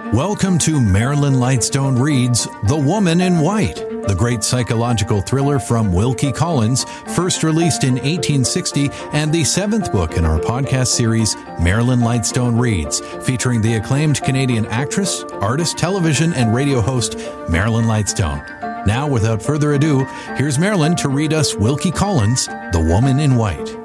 Welcome to Marilyn Lightstone Reads The Woman in White, the great psychological thriller from Wilkie Collins, first released in 1860, and the seventh book in our podcast series, Marilyn Lightstone Reads, featuring the acclaimed Canadian actress, artist, television, and radio host, Marilyn Lightstone. Now, without further ado, here's Marilyn to read us Wilkie Collins' The Woman in White.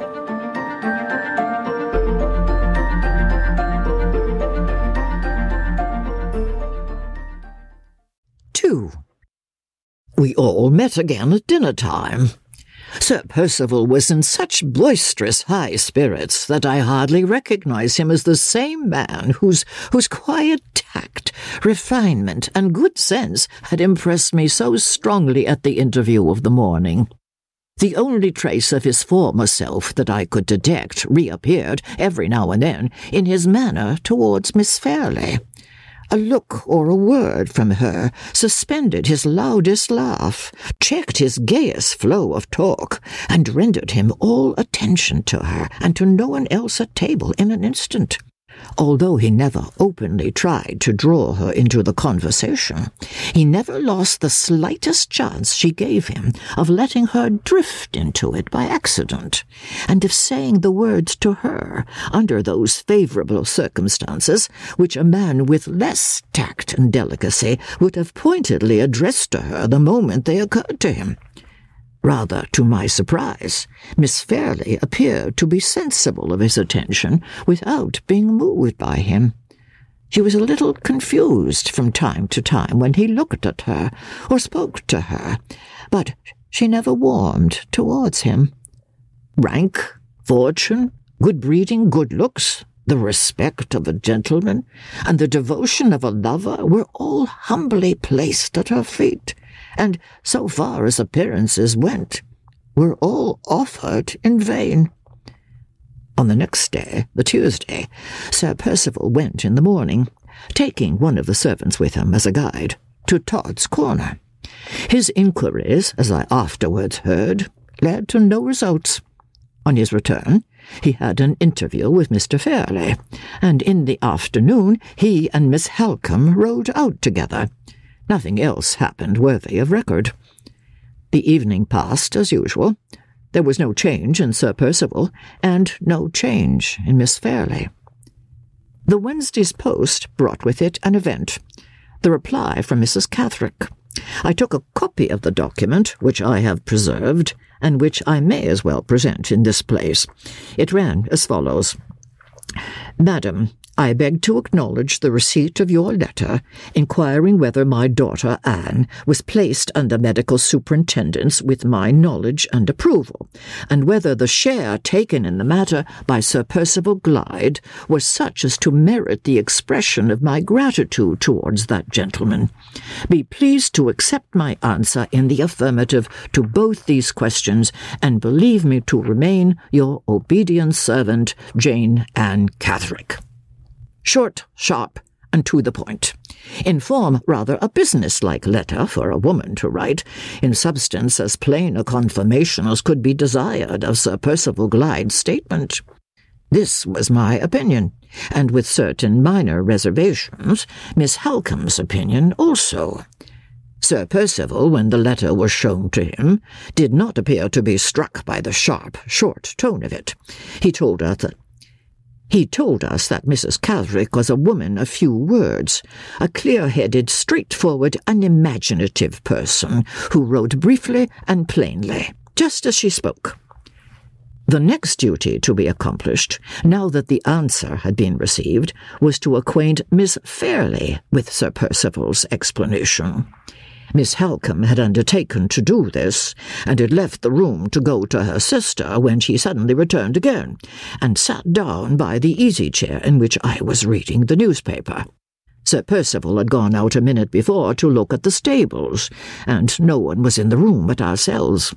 We all met again at dinner time. Sir Percival was in such boisterous high spirits that I hardly recognized him as the same man whose quiet tact, refinement, and good sense had impressed me so strongly at the interview of the morning. The only trace of his former self that I could detect reappeared every now and then in his manner towards Miss Fairley. A look or a word from her suspended his loudest laugh, checked his gayest flow of talk, and rendered him all attention to her and to no one else at table in an instant. Although he never openly tried to draw her into the conversation, he never lost the slightest chance she gave him of letting her drift into it by accident, and of saying the words to her under those favourable circumstances which a man with less tact and delicacy would have pointedly addressed to her the moment they occurred to him. Rather to my surprise, Miss Fairley appeared to be sensible of his attention without being moved by him. She was a little confused from time to time when he looked at her or spoke to her, but she never warmed towards him. Rank, fortune, good breeding, good looks, the respect of a gentleman, and the devotion of a lover were all humbly placed at her feet, and, so far as appearances went, were all offered in vain. On the next day, the Tuesday, Sir Percival went in the morning, taking one of the servants with him as a guide, to Todd's Corner. His inquiries, as I afterwards heard, led to no results. On his return, he had an interview with Mr. Fairley, and in the afternoon he and Miss Halcombe rode out together. Nothing else happened worthy of record. The evening passed as usual. There was no change in Sir Percival, and no change in Miss Fairley. The Wednesday's post brought with it an event, the reply from Mrs. Catherick. I took a copy of the document, which I have preserved, and which I may as well present in this place. It ran as follows: Madam, I beg to acknowledge the receipt of your letter inquiring whether my daughter Anne was placed under medical superintendence with my knowledge and approval, and whether the share taken in the matter by Sir Percival Glyde was such as to merit the expression of my gratitude towards that gentleman. Be pleased to accept my answer in the affirmative to both these questions, and believe me to remain your obedient servant, Jane Ann Catherick. Short, sharp, and to the point. In form, rather a business-like letter for a woman to write, in substance as plain a confirmation as could be desired of Sir Percival Glyde's statement. This was my opinion, and with certain minor reservations, Miss Halcombe's opinion also. Sir Percival, when the letter was shown to him, did not appear to be struck by the sharp, short tone of it. He told us that Mrs. Catherick was a woman of few words, a clear-headed, straightforward, unimaginative person who wrote briefly and plainly, just as she spoke. The next duty to be accomplished, now that the answer had been received, was to acquaint Miss Fairley with Sir Percival's explanation. Miss Halcombe had undertaken to do this, and had left the room to go to her sister when she suddenly returned again, and sat down by the easy-chair in which I was reading the newspaper. Sir Percival had gone out a minute before to look at the stables, and no one was in the room but ourselves.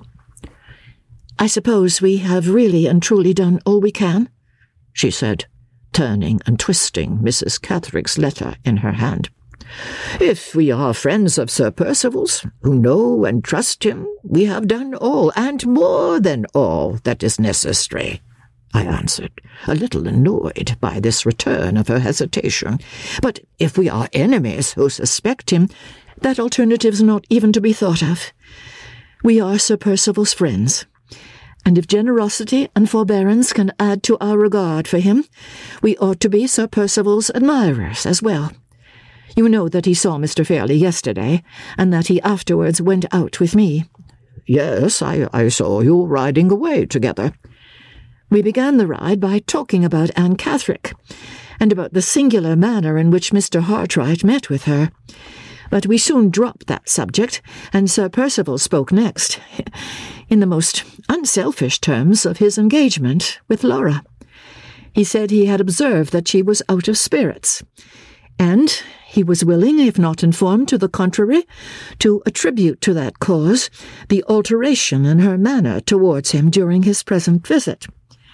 "I suppose we have really and truly done all we can?" she said, turning and twisting Mrs. Catherick's letter in her hand. "If we are friends of Sir Percival's, who know and trust him, we have done all, and more than all, that is necessary," I answered, a little annoyed by this return of her hesitation. But if we are enemies who suspect him, that alternative's not even to be thought of. We are Sir Percival's friends, and if generosity and forbearance can add to our regard for him, we ought to be Sir Percival's admirers as well. You know that he saw Mr. Fairley yesterday, and that he afterwards went out with me. Yes, I saw you riding away together. We began the ride by talking about Anne Catherick, and about the singular manner in which Mr. Hartright met with her. But we soon dropped that subject, and Sir Percival spoke next, in the most unselfish terms, of his engagement with Laura. He said he had observed that she was out of spirits, and he was willing, if not informed to the contrary, to attribute to that cause the alteration in her manner towards him during his present visit.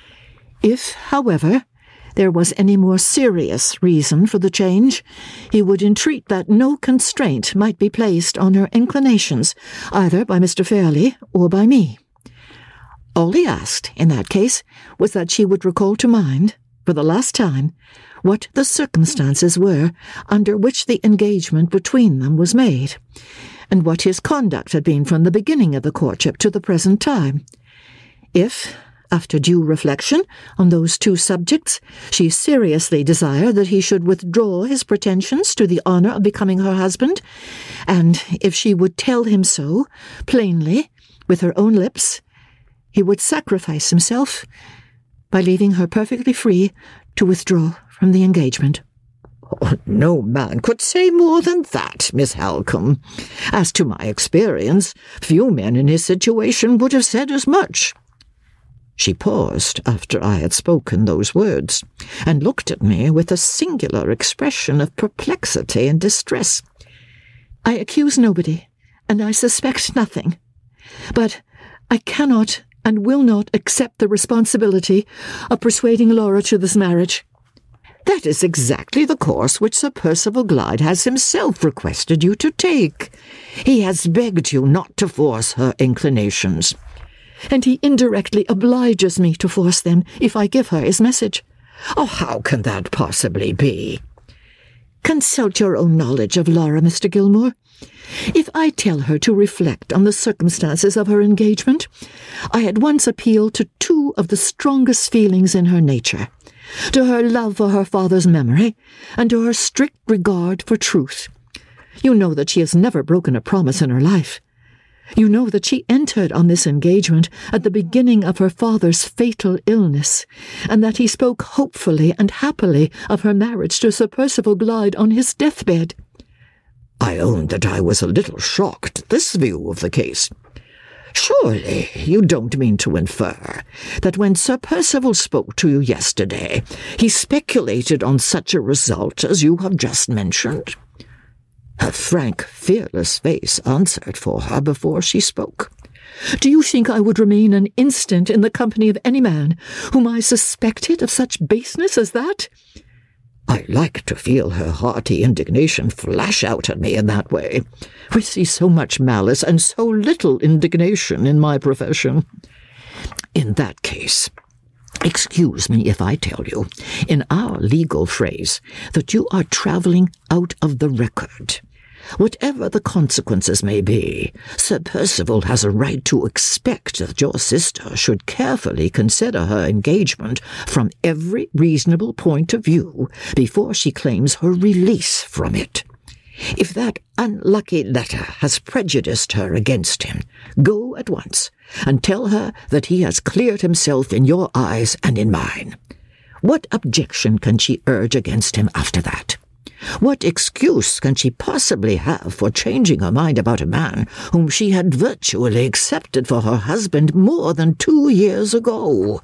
If, however, there was any more serious reason for the change, he would entreat that no constraint might be placed on her inclinations, either by Mr. Fairley or by me. All he asked, in that case, was that she would recall to mind, for the last time, what the circumstances were under which the engagement between them was made, and what his conduct had been from the beginning of the courtship to the present time. If, after due reflection on those two subjects, she seriously desired that he should withdraw his pretensions to the honour of becoming her husband, and if she would tell him so, plainly, with her own lips, he would sacrifice himself by leaving her perfectly free to withdraw from the engagement. Oh, no man could say more than that, Miss Halcombe. As to my experience, few men in his situation would have said as much. She paused after I had spoken those words, and looked at me with a singular expression of perplexity and distress. I accuse nobody, and I suspect nothing, but I cannot and will not accept the responsibility of persuading Laura to this marriage. That is exactly the course which Sir Percival Glyde has himself requested you to take. He has begged you not to force her inclinations, and he indirectly obliges me to force them if I give her his message. Oh, how can that possibly be? Consult your own knowledge of Laura, Mr. Gilmore. If I tell her to reflect on the circumstances of her engagement, I at once appeal to two of the strongest feelings in her nature, to her love for her father's memory, and to her strict regard for truth. You know that she has never broken a promise in her life. You know that she entered on this engagement at the beginning of her father's fatal illness, and that he spoke hopefully and happily of her marriage to Sir Percival Glyde on his deathbed. I own that I was a little shocked at this view of the case. Surely you don't mean to infer that when Sir Percival spoke to you yesterday, he speculated on such a result as you have just mentioned? Her frank, fearless face answered for her before she spoke. Do you think I would remain an instant in the company of any man whom I suspected of such baseness as that? I like to feel her hearty indignation flash out at me in that way. We see so much malice and so little indignation in my profession. In that case, excuse me if I tell you, in our legal phrase, that you are travelling out of the record. Whatever the consequences may be, Sir Percival has a right to expect that your sister should carefully consider her engagement from every reasonable point of view before she claims her release from it. If that unlucky letter has prejudiced her against him, go at once and tell her that he has cleared himself in your eyes and in mine. What objection can she urge against him after that? What excuse can she possibly have for changing her mind about a man whom she had virtually accepted for her husband more than 2 years ago?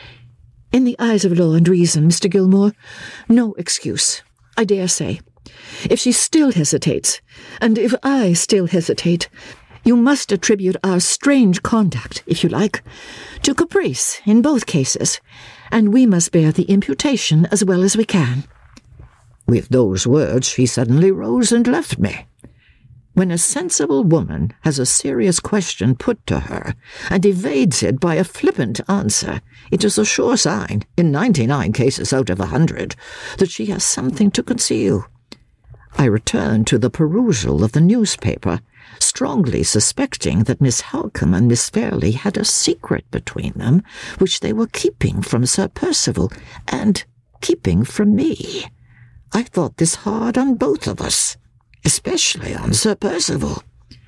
In the eyes of law and reason, Mr. Gilmore, no excuse, I dare say. If she still hesitates, and if I still hesitate, you must attribute our strange conduct, if you like, to caprice in both cases, and we must bear the imputation as well as we can. With those words she suddenly rose and left me. When a sensible woman has a serious question put to her and evades it by a flippant answer, it is a sure sign, in 99 cases out of 100, that she has something to conceal. I returned to the perusal of the newspaper, strongly suspecting that Miss Halcombe and Miss Fairley had a secret between them which they were keeping from Sir Percival and keeping from me. I thought this hard on both of us, especially on Sir Percival.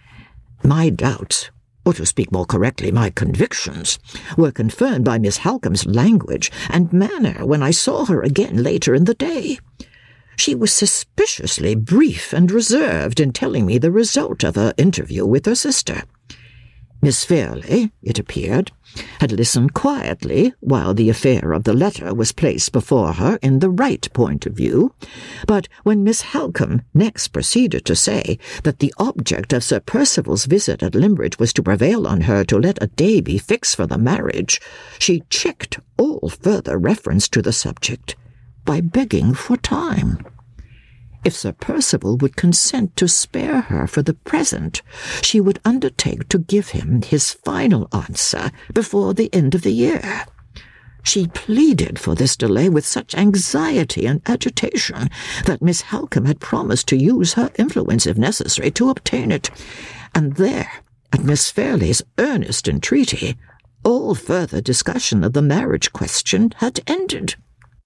My doubts, or to speak more correctly, my convictions, were confirmed by Miss Halcombe's language and manner when I saw her again later in the day. She was suspiciously brief and reserved in telling me the result of her interview with her sister. Miss Fairley, it appeared, had listened quietly while the affair of the letter was placed before her in the right point of view, but when Miss Halcombe next proceeded to say that the object of Sir Percival's visit at Limbridge was to prevail on her to let a day be fixed for the marriage, she checked all further reference to the subject by begging for time. If Sir Percival would consent to spare her for the present, she would undertake to give him his final answer before the end of the year. She pleaded for this delay with such anxiety and agitation that Miss Halcombe had promised to use her influence if necessary to obtain it, and there, at Miss Fairley's earnest entreaty, all further discussion of the marriage question had ended.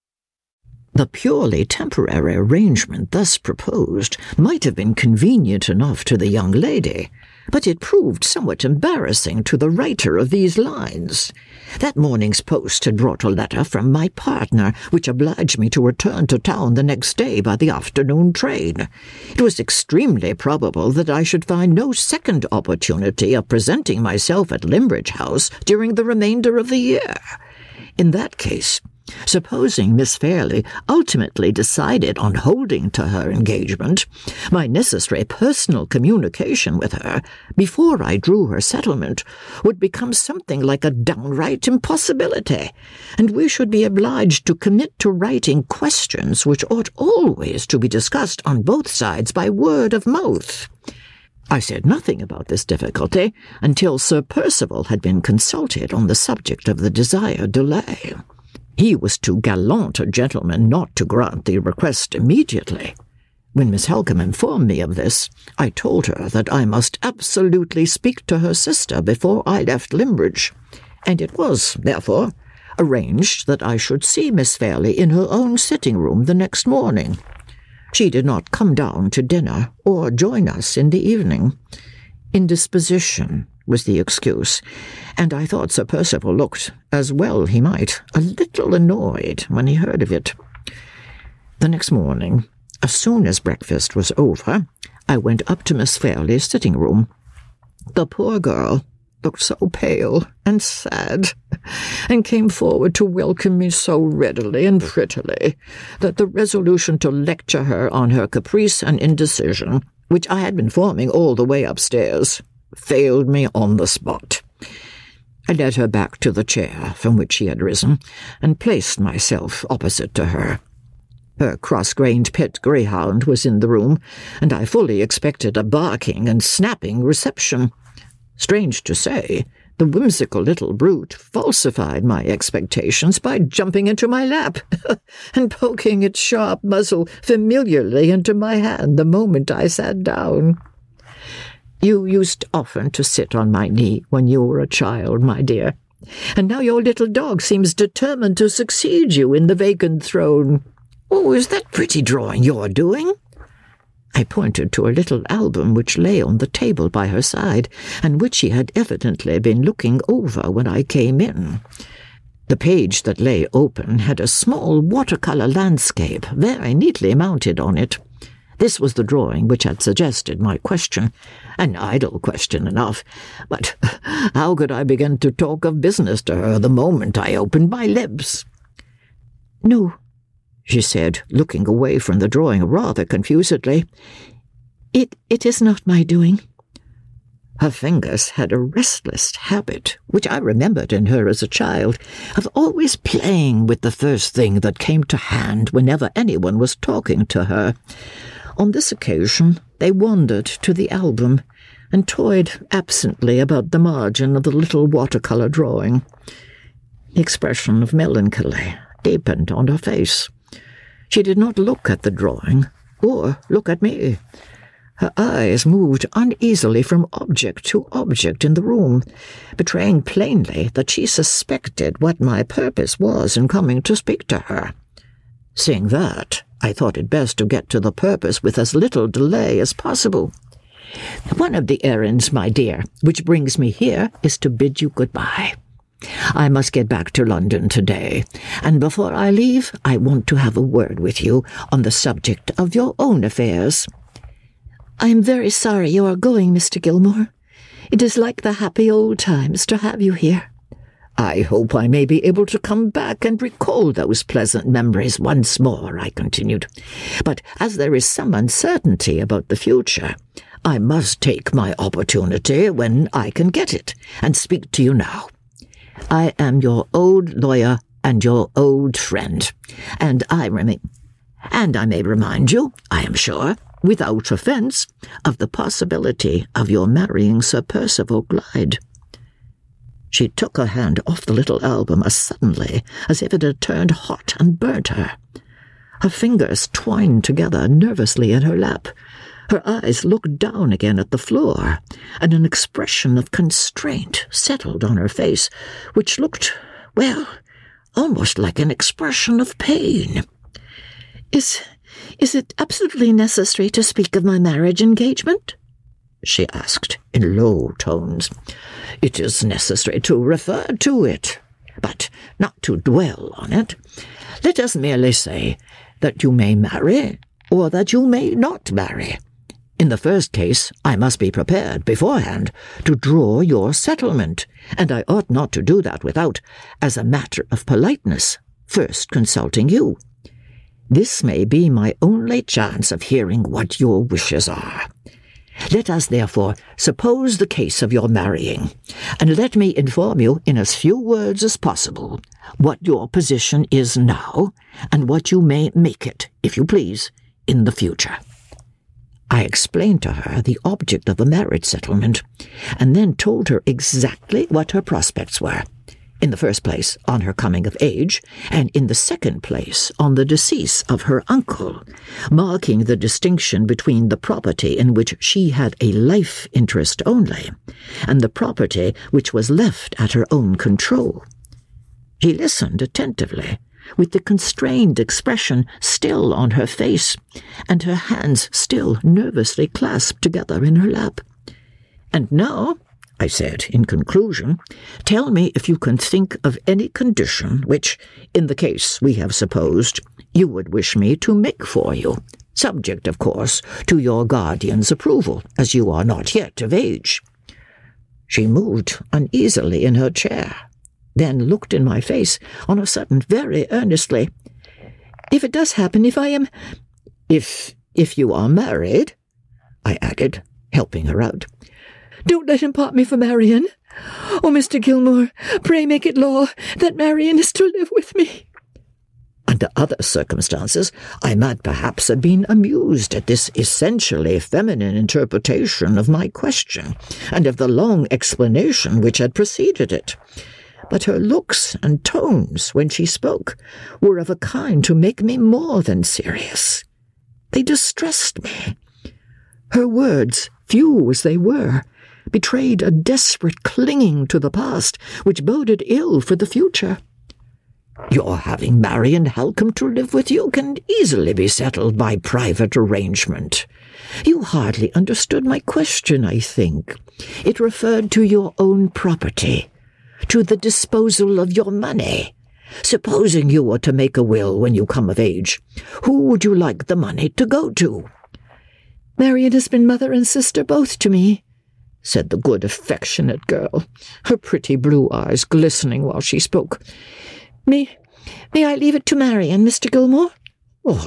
The purely temporary arrangement thus proposed might have been convenient enough to the young lady, but it proved somewhat embarrassing to the writer of these lines. That morning's post had brought a letter from my partner, which obliged me to return to town the next day by the afternoon train. It was extremely probable that I should find no second opportunity of presenting myself at Limbridge House during the remainder of the year. In that case, supposing Miss Fairley ultimately decided on holding to her engagement, my necessary personal communication with her, before I drew her settlement, would become something like a downright impossibility, and we should be obliged to commit to writing questions which ought always to be discussed on both sides by word of mouth. I said nothing about this difficulty until Sir Percival had been consulted on the subject of the desired delay. He was too gallant a gentleman not to grant the request immediately. When Miss Halcombe informed me of this, I told her that I must absolutely speak to her sister before I left Limbridge, and it was, therefore, arranged that I should see Miss Fairley in her own sitting-room the next morning. She did not come down to dinner or join us in the evening. Indisposition was the excuse, and I thought Sir Percival looked, as well he might, a little annoyed when he heard of it. The next morning, as soon as breakfast was over, I went up to Miss Fairley's sitting-room. The poor girl looked so pale and sad, and came forward to welcome me so readily and prettily, that the resolution to lecture her on her caprice and indecision, which I had been forming all the way upstairs, failed me on the spot. I led her back to the chair from which she had risen, and placed myself opposite to her. Her cross-grained pet greyhound was in the room, and I fully expected a barking and snapping reception. Strange to say, the whimsical little brute falsified my expectations by jumping into my lap and poking its sharp muzzle familiarly into my hand the moment I sat down. You used often to sit on my knee when you were a child, my dear, and now your little dog seems determined to succeed you in the vacant throne. Oh, is that pretty drawing you're doing? I pointed to a little album which lay on the table by her side, and which she had evidently been looking over when I came in. The page that lay open had a small watercolour landscape very neatly mounted on it. This was the drawing which had suggested my question, an idle question enough, but how could I begin to talk of business to her the moment I opened my lips? "No," she said, looking away from the drawing rather confusedly. It is not my doing." Her fingers had a restless habit, which I remembered in her as a child, of always playing with the first thing that came to hand whenever anyone was talking to her. On this occasion, they wandered to the album and toyed absently about the margin of the little watercolour drawing. The expression of melancholy deepened on her face. She did not look at the drawing, or look at me. Her eyes moved uneasily from object to object in the room, betraying plainly that she suspected what my purpose was in coming to speak to her. Seeing that, I thought it best to get to the purpose with as little delay as possible. One of the errands, my dear, which brings me here is to bid you goodbye. I must get back to London today, and before I leave, I want to have a word with you on the subject of your own affairs. I am very sorry you are going, Mr. Gilmore. It is like the happy old times to have you here. I hope I may be able to come back and recall those pleasant memories once more, I continued. But as there is some uncertainty about the future, I must take my opportunity when I can get it, and speak to you now. I am your old lawyer and your old friend, and I may remind you, I am sure, without offence, of the possibility of your marrying Sir Percival Glyde. She took her hand off the little album as suddenly as if it had turned hot and burnt her. Her fingers twined together nervously in her lap. Her eyes looked down again at the floor, and an expression of constraint settled on her face, which looked, well, almost like an expression of pain. Is it absolutely necessary to speak of my marriage engagement? She asked in low tones. It is necessary to refer to it, but not to dwell on it. Let us merely say that you may marry, or that you may not marry. In the first case, I must be prepared beforehand to draw your settlement, and I ought not to do that without, as a matter of politeness, first consulting you. This may be my only chance of hearing what your wishes are. Let us, therefore, suppose the case of your marrying, and let me inform you in as few words as possible what your position is now, and what you may make it, if you please, in the future. I explained to her the object of the marriage settlement, and then told her exactly what her prospects were. In the first place, on her coming of age, and in the second place, on the decease of her uncle, marking the distinction between the property in which she had a life interest only, and the property which was left at her own control. She listened attentively, with the constrained expression still on her face, and her hands still nervously clasped together in her lap. And now, I said in conclusion, tell me if you can think of any condition which, in the case we have supposed, you would wish me to make for you, subject, of course, to your guardian's approval, as you are not yet of age. She moved uneasily in her chair, then looked in my face on a sudden very earnestly. If it does happen, if I am— If you are married, I added, helping her out. Don't let him part me for Marian. Oh, Mr. Gilmore, pray make it law that Marian is to live with me. Under other circumstances, I might perhaps have been amused at this essentially feminine interpretation of my question, and of the long explanation which had preceded it. But her looks and tones, when she spoke, were of a kind to make me more than serious. They distressed me. Her words, few as they were, betrayed a desperate clinging to the past which boded ill for the future. Your having Marian Halcombe to live with you can easily be settled by private arrangement. You hardly understood my question, I think. It referred to your own property, to the disposal of your money. Supposing you were to make a will when you come of age, who would you like the money to go to? Marian has been mother and sister both to me, said the good, affectionate girl, her pretty blue eyes glistening while she spoke. May I leave it to Marian, Mr. Gilmore? Oh,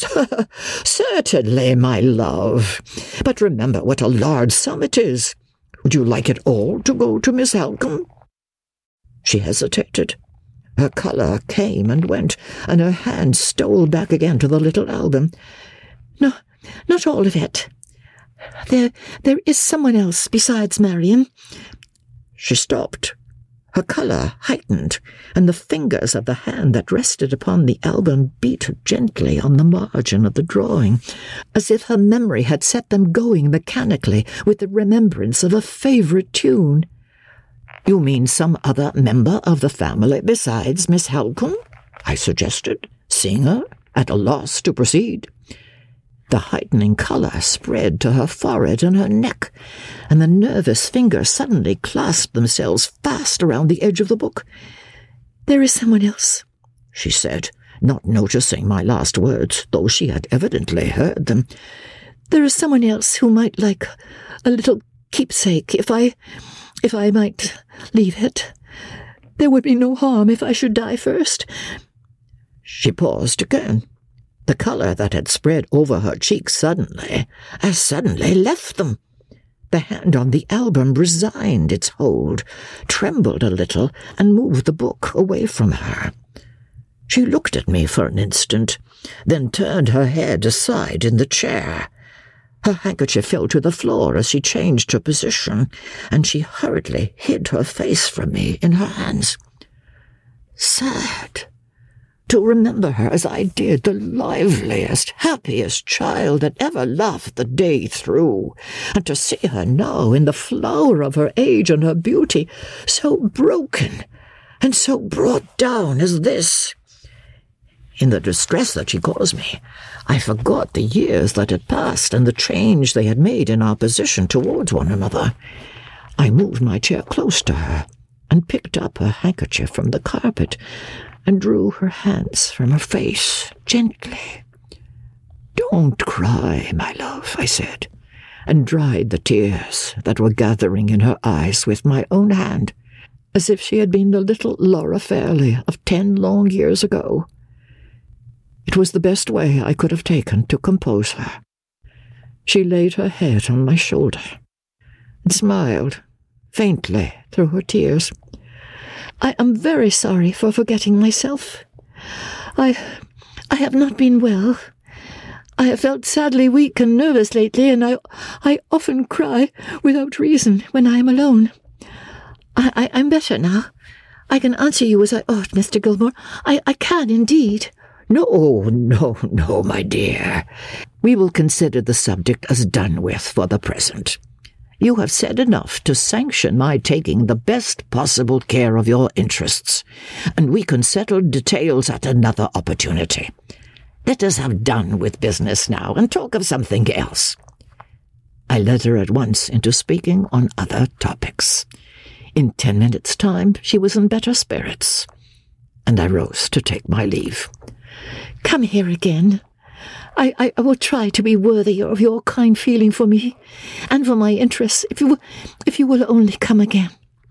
certainly, my love. But remember what a large sum it is. Would you like it all to go to Miss Halcombe? She hesitated. Her colour came and went, and her hand stole back again to the little album. No, not all of it. There is someone else besides Marion." She stopped. Her colour heightened, and the fingers of the hand that rested upon the album beat gently on the margin of the drawing, as if her memory had set them going mechanically with the remembrance of a favourite tune. "You mean some other member of the family besides Miss Halcombe?" I suggested, seeing her at a loss to proceed. The heightening colour spread to her forehead and her neck, and the nervous fingers suddenly clasped themselves fast around the edge of the book. "There is someone else," she said, not noticing my last words, though she had evidently heard them. "There is someone else who might like a little keepsake if I might leave it. There would be no harm if I should die first." She paused again. The colour that had spread over her cheeks suddenly left them. The hand on the album resigned its hold, trembled a little, and moved the book away from her. She looked at me for an instant, then turned her head aside in the chair. Her handkerchief fell to the floor as she changed her position, and she hurriedly hid her face from me in her hands. Sad to remember her as I did, the liveliest, happiest child that ever laughed the day through, and to see her now in the flower of her age and her beauty, so broken and so brought down as this. In the distress that she caused me, I forgot the years that had passed and the change they had made in our position towards one another. I moved my chair close to her and picked up her handkerchief from the carpet and drew her hands from her face gently. "Don't cry, my love," I said, and dried the tears that were gathering in her eyes with my own hand, as if she had been the little Laura Fairley of 10 long years ago. It was the best way I could have taken to compose her. She laid her head on my shoulder and smiled faintly through her tears. "I am very sorry for forgetting myself. I have not been well. I have felt sadly weak and nervous lately, and I often cry without reason when I am alone. I'm better now. I can answer you as I ought, Mr. Gilmore. I can indeed." No, my dear. We will consider the subject as done with for the present. You have said enough to sanction my taking the best possible care of your interests, and we can settle details at another opportunity. Let us have done with business now and talk of something else." I led her at once into speaking on other topics. In 10 minutes' time she was in better spirits, and I rose to take my leave. "Come here again. I will try to be worthy of your kind feeling for me, and for my interests, if you will only come again."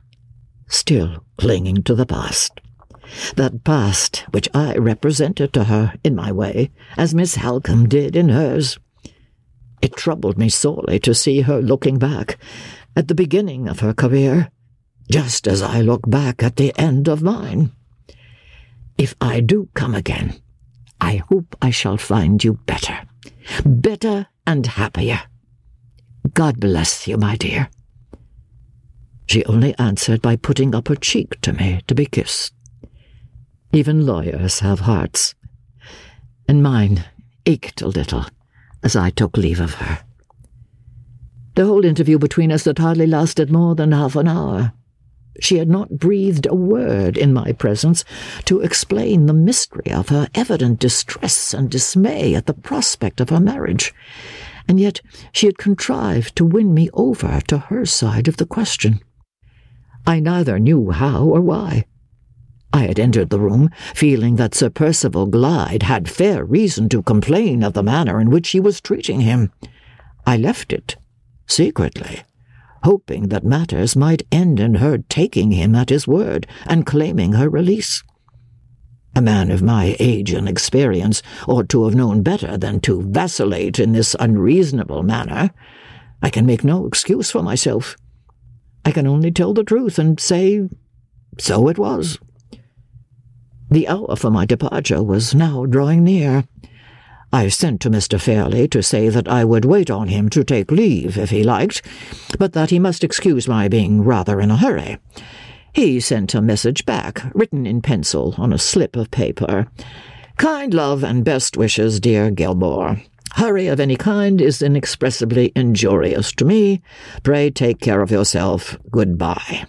Still clinging to the past. That past which I represented to her in my way, as Miss Halcombe did in hers. It troubled me sorely to see her looking back at the beginning of her career, just as I look back at the end of mine. If I do come again, I hope I shall find you better and happier. God bless you, my dear." She only answered by putting up her cheek to me to be kissed. Even lawyers have hearts, and mine ached a little as I took leave of her. The whole interview between us had hardly lasted more than half an hour. She had not breathed a word in my presence to explain the mystery of her evident distress and dismay at the prospect of her marriage, and yet she had contrived to win me over to her side of the question. I neither knew how or why. I had entered the room feeling that Sir Percival Glyde had fair reason to complain of the manner in which she was treating him. I left it, secretly, hoping that matters might end in her taking him at his word and claiming her release. A man of my age and experience ought to have known better than to vacillate in this unreasonable manner. I can make no excuse for myself. I can only tell the truth and say, so it was. The hour for my departure was now drawing near. I sent to Mr. Fairley to say that I would wait on him to take leave if he liked, but that he must excuse my being rather in a hurry. He sent a message back, written in pencil on a slip of paper. Kind love and best wishes, dear Gilmore. Hurry of any kind is inexpressibly injurious to me. Pray take care of yourself. Goodbye.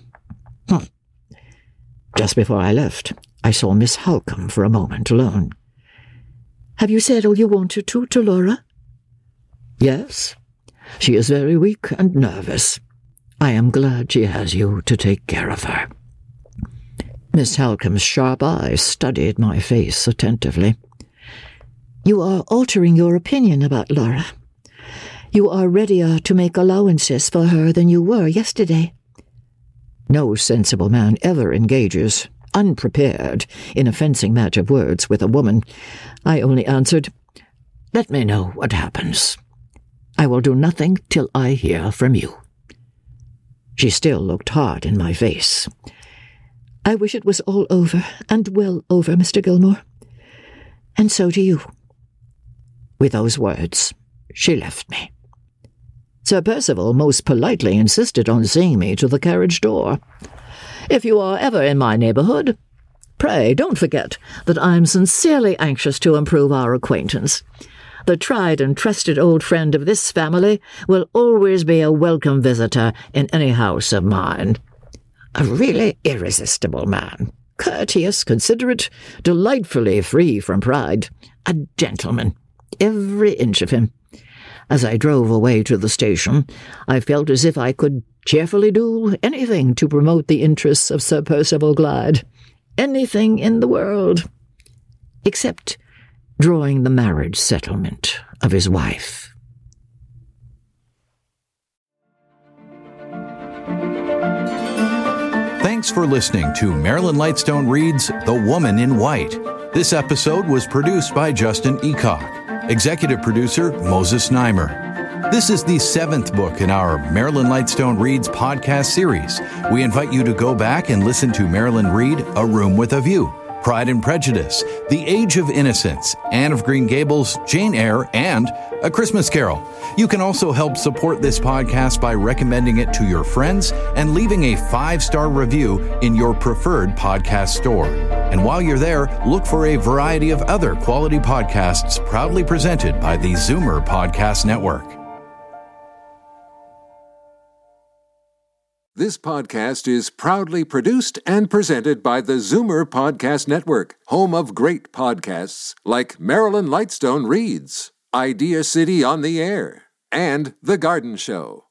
Just before I left, I saw Miss Halcombe for a moment alone. Have you said all you wanted to Laura? Yes. She is very weak and nervous. I am glad she has you to take care of her. Miss Halcombe's sharp eyes studied my face attentively. You are altering your opinion about Laura. You are readier to make allowances for her than you were yesterday. No sensible man ever engages, unprepared, in a fencing match of words with a woman. I only answered, Let me know what happens. I will do nothing till I hear from you. She still looked hard in my face. I wish it was all over, and well over, Mr. Gilmore. And so do you. With those words, she left me. Sir Percival most politely insisted on seeing me to the carriage door. If you are ever in my neighbourhood, pray don't forget that I am sincerely anxious to improve our acquaintance. The tried and trusted old friend of this family will always be a welcome visitor in any house of mine. A really irresistible man, courteous, considerate, delightfully free from pride, a gentleman, every inch of him. As I drove away to the station, I felt as if I could cheerfully do anything to promote the interests of Sir Percival Glyde, anything in the world, except drawing the marriage settlement of his wife. Thanks for listening to Marilyn Lightstone Reads The Woman in White. This episode was produced by Justin Eacock. Executive producer Moses Neimer. This is the 7th book in our Marilyn Lightstone Reads podcast series. We invite you to go back and listen to Marilyn read A Room with a View, Pride and Prejudice, The Age of Innocence, Anne of Green Gables, Jane Eyre, and A Christmas Carol. You can also help support this podcast by recommending it to your friends and leaving a 5-star review in your preferred podcast store. And while you're there, look for a variety of other quality podcasts proudly presented by the Zoomer Podcast Network. This podcast is proudly produced and presented by the Zoomer Podcast Network, home of great podcasts like Marilyn Lightstone Reads, Idea City on the Air, and The Garden Show.